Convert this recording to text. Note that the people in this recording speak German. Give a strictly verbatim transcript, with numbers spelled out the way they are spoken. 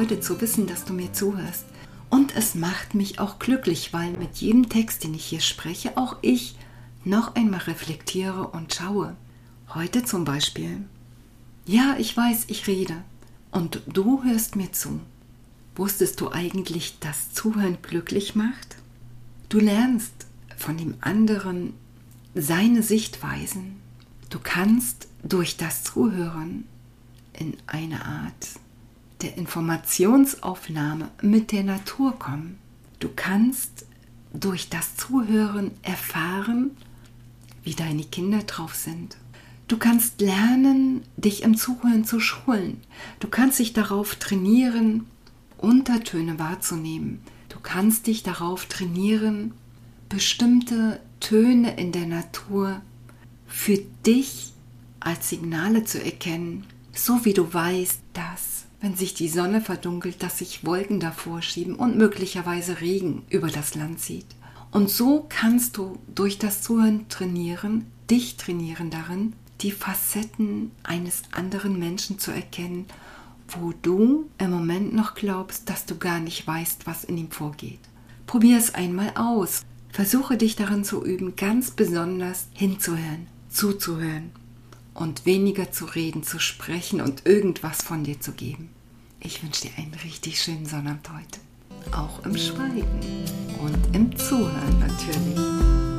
Freude zu wissen, dass du mir zuhörst. Und es macht mich auch glücklich, weil mit jedem Text, den ich hier spreche, auch ich noch einmal reflektiere und schaue. Heute zum Beispiel. Ja, ich weiß, ich rede. Und du hörst mir zu. Wusstest du eigentlich, dass Zuhören glücklich macht? Du lernst von dem anderen seine Sichtweisen. Du kannst durch das Zuhören in eine Art der Informationsaufnahme mit der Natur kommen. Du kannst durch das Zuhören erfahren, wie deine Kinder drauf sind. Du kannst lernen, dich im Zuhören zu schulen. Du kannst dich darauf trainieren, Untertöne wahrzunehmen. Du kannst dich darauf trainieren, bestimmte Töne in der Natur für dich als Signale zu erkennen, so wie du weißt, dass, wenn sich die Sonne verdunkelt, dass sich Wolken davor schieben und möglicherweise Regen über das Land zieht. Und so kannst du durch das Zuhören trainieren, dich trainieren darin, die Facetten eines anderen Menschen zu erkennen, wo du im Moment noch glaubst, dass du gar nicht weißt, was in ihm vorgeht. Probier es einmal aus. Versuche dich darin zu üben, ganz besonders hinzuhören, zuzuhören und weniger zu reden, zu sprechen und irgendwas von dir zu geben. Ich wünsche dir einen richtig schönen Sonnabend heute. Auch im Schweigen und im Zuhören natürlich.